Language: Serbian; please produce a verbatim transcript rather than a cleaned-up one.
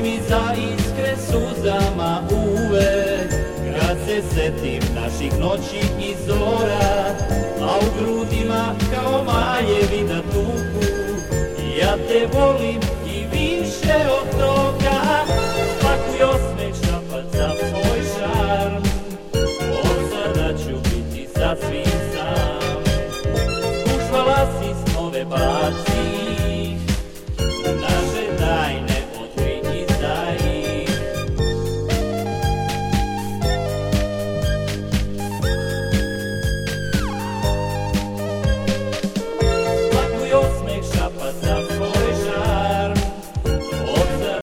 oči mi za iskre suzama uvek, kad se setim naših noći i zora, a u grudima kao majevi da tuku. Ja te volim